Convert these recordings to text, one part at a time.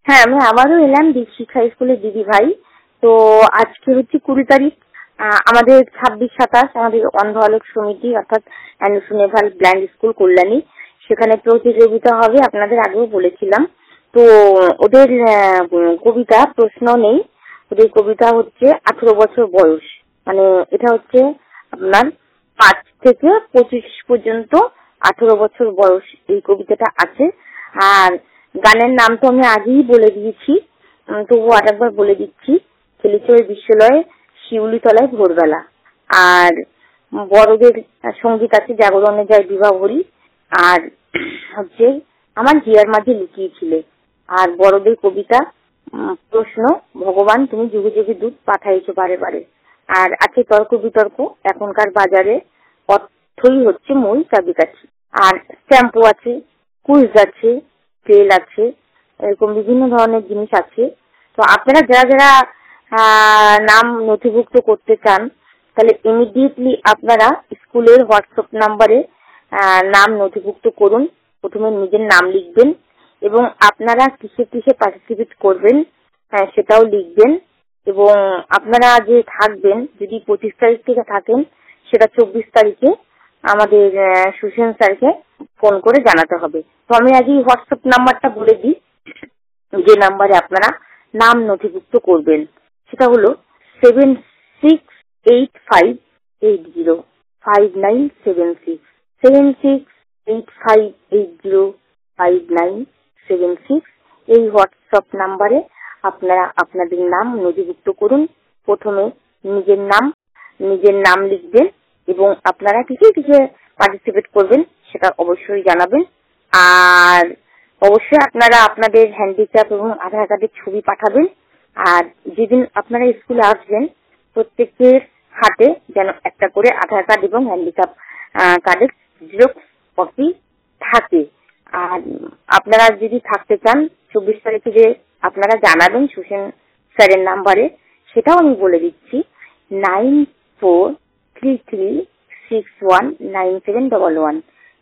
হ্যাঁ, আমি আবারও এলাম দীপশিখা স্কুলের দিদি ভাই। তো আজকে হচ্ছে 20 তারিখ। আমাদের 26-27 আমাদের অন্ধ আলোক সমিতি অর্থাৎ অ্যান্ডোসোনেভাল ব্লাইন্ড স্কুল কল্যাণী, সেখানে প্রতিযোগিতা হবে, আপনাদের আগেও বলেছিলাম। তো ওদের কবিতা প্রশ্ন নেই, ওদের কবিতা হচ্ছে 18 বছর বয়স, মানে এটা হচ্ছে আপনার 5 থেকে 25 পর্যন্ত 18 বছর বয়স এই কবিতাটা আছে। আর গানের নাম তো আমি আগেই বলে দিয়েছি, তবু আরেকবার বলে দিচ্ছি। খেলিচয় বিশ্বলয়ে শিউলিতলায় ভোরবেলা। আর বড়দের সঙ্গীত আছে জাগরণে যায় বিবাহরী, আর হচ্ছে আমার জিয়ার মাঝে লুকিয়েছিলে। আর বড়দের কবিতা প্রশ্ন ভগবান তুমি যুগে যুগে দুধ পাঠাইছো বারে বারে। আর আছে তর্ক বিতর্ক এখনকার বাজারে অর্থই হচ্ছে মূল চাবিকাঠি। আর স্ট্যাম্পও আছে, কুইজ আছে, তেল আছে, এরকম বিভিন্ন ধরনের জিনিস আছে। তো আপনারা যারা যারা নাম নথিভুক্ত করতে চান, তাহলে ইমিডিয়েটলি আপনারা স্কুলের হোয়াটসঅ্যাপ নাম্বারে নাম নথিভুক্ত করুন। প্রথমে নিজের নাম লিখবেন এবং আপনারা কিসে কিসে পার্টিসিপেট করবেন সেটাও লিখবেন। এবং আপনারা যে থাকবেন, যদি 25 তারিখ থেকে থাকেন, সেটা 24 তারিখে আমাদের সুশীল স্যারকে ফোন করে জানাতে হবে। তো আমি আজই হোয়াটসঅ্যাপ নাম্বারটা বলে দিই, যে নাম্বারে আপনারা নাম নথিভুক্ত করবেন। সেটা হলো 7685805976, 7685805976। এই হোয়াটসঅ্যাপ নাম্বারে আপনারা আপনাদের নাম নথিভুক্ত করুন। প্রথমে নিজের নাম লিখবেন এবং আপনারা কিসে কিসে পার্টিসিপেট করবেন সেটা অবশ্যই জানাবেন। আর অবশ্যই আপনারা আপনাদের হ্যান্ডিক্যাপ এবং আধার কার্ডের ছবি পাঠাবেন। আর যেদিন আপনারা স্কুলে আসবেন, প্রত্যেকের হাতে যেন একটা করে আধার কার্ড এবং হ্যান্ডিক্যাপ কার্ডের জেরক্স কপি থাকে। আর আপনারা যদি থাকতে চান, 24 তারিখে যে আপনারা জানাবেন সুশীল স্যারের নাম্বারে, সেটাও আমি বলে দিচ্ছি, 9433619711,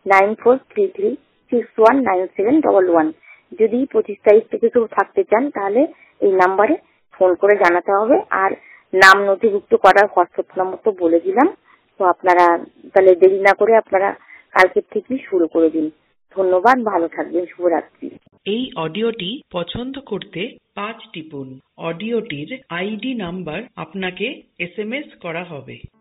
9433619711। যদি 25 তারিখ থেকে কেউ থাকতে চান, তাহলে এই নাম্বারে ফোন করে জানাতে হবে। আর নাম নথিভুক্ত করার হোয়াটসঅ্যাপ নম্বর তো বলে দিলাম। তো আপনারা তাহলে দেরি না করে আপনারা কালকের থেকেই শুরু করে দিন। ধন্যবাদ, ভালো থাকবেন, শুভরাত্রি। এই অডিওটি পছন্দ করতে 5 টিপুন। অডিওটির আইডি নাম্বার আপনাকে SMS করা হবে।